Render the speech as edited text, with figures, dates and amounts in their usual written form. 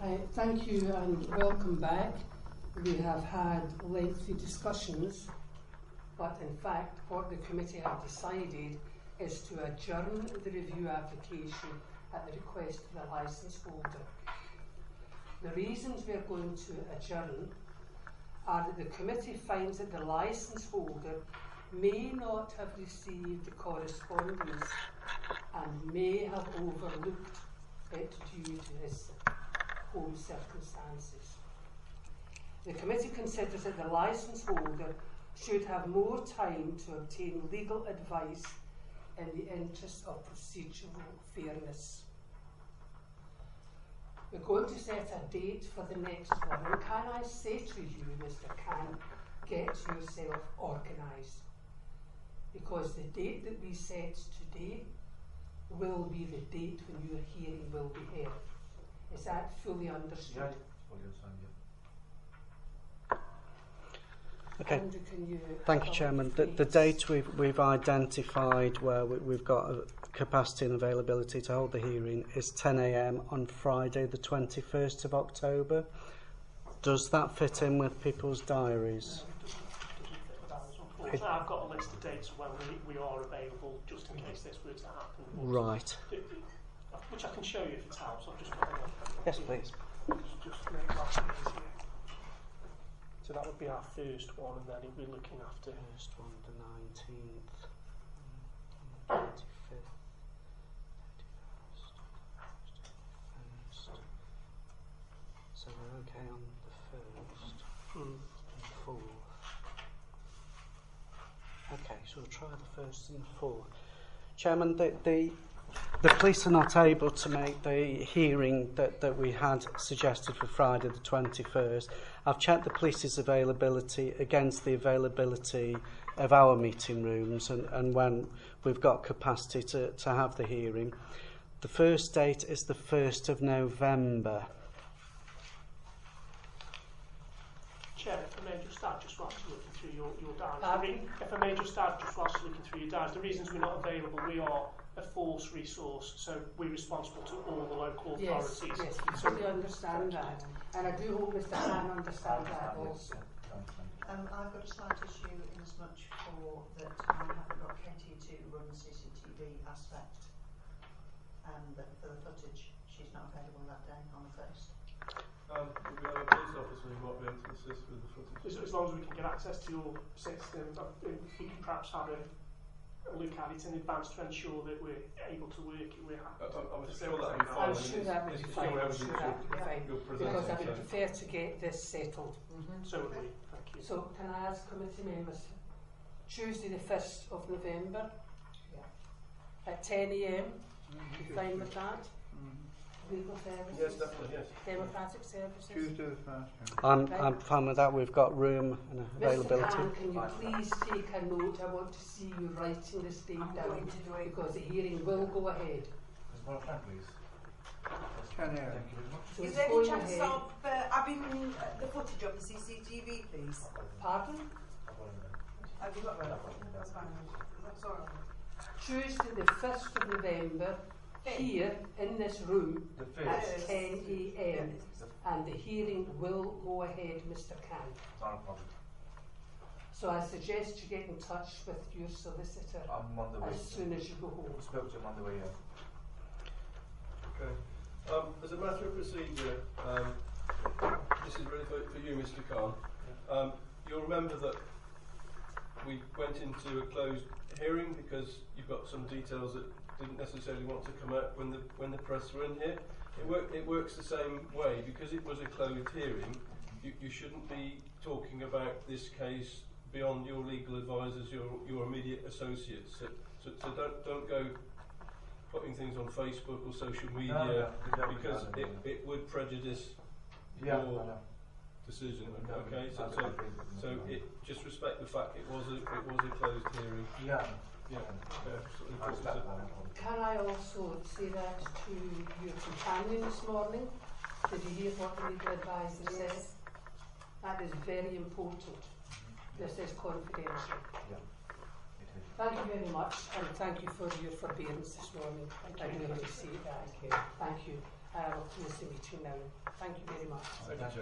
Thank you and welcome back. We have had lengthy discussions, but in fact what the committee have decided is to adjourn the review application at the request of the licence holder. The reasons we are going to adjourn are that the committee finds that the licence holder may not have received the correspondence and may have overlooked it due to his home circumstances. The committee considers that the licence holder should have more time to obtain legal advice in the interest of procedural fairness. We're going to set a date for the next one, and can I say to you, Mr. Khan, get yourself organised, because the date that we set today will be the date when your hearing will be held. Is that fully understood? Yeah, fully understand, yeah. Okay. Andrew, can you Thank you, Chairman. The date we've identified where we've got a capacity and availability to hold the hearing is 10 a.m. on Friday, the 21st of October. Does that fit in with people's diaries? Unfortunately, I've got a list of dates when we are available, just in case this were to happen. Right. Which I can show you if it helps. I'll just Yes, please. Just make that easier. So that would be our first one, and then we'll be looking after. First one, the 19th, 25th, 31st. So we're okay on the 1st and 4th. Okay, so we'll try the 1st and the 4th. Chairman, the police are not able to make the hearing that we had suggested for Friday the 21st. I've checked the police's availability against the availability of our meeting rooms and when we've got capacity to have the hearing. The first date is the 1st of November. Chair, if I may just start just whilst you're looking through your diaries. If I may just start just whilst you're looking through your diaries. The reasons we're not available, we are a force resource, so we're responsible to all the local authorities. Yes, we fully understand that, and I do hope Mr. Khan understands that also. I've got a slight issue in as much for that I haven't got Katie to run the CCTV aspect, and that for the footage she's not available that day on the 1st. We have a police officer who might be able to assist with the footage. As long as we can get access to your system, we can perhaps have a look at it in advance to ensure that we're able to work it. We're happy I'm sure that would be fine. I'm sure that would be fine. Because I would prefer to get this settled. So would we. Thank you. So can I ask committee members, Tuesday the 1st of November at 10 a.m. You fine with that? Legal services? Yes, definitely, yes. Democratic services? Tuesday the 1st. I'm fine with that. We've got room and availability. Mr. Khan, can you please take a note? I want to see you writing this date down because the hearing will go ahead. Please. 10 a.m. So Is it's there any going chance ahead. of having the footage of the CCTV, please? Pardon? Have you got that? That's fine. That's all right. Tuesday the 1st of November, here in this room at 10 a.m. and the hearing will go ahead, Mr. Khan. Not a problem. So I suggest you get in touch with your solicitor I'm on the way. as soon as you go home. I spoke to him on the way here. Okay. As a matter of procedure, this is really for you, Mr. Khan. You'll remember that we went into a closed hearing because you've got some details that didn't necessarily want to come out when the press were in here. It works the same way. Because it was a closed hearing, you shouldn't be talking about this case beyond your legal advisors, your immediate associates. So don't go putting things on Facebook or social media because it would prejudice your decision. Okay, so it just respect the fact it was a closed hearing. Can I also say that to your companion this morning? Did you hear what the legal advisor said? That is very important. This is confidential. Thank you very much, and thank you for your forbearance this morning. I really appreciate that. Thank you. of community meeting now. Thank you very much. Thank you, Chair.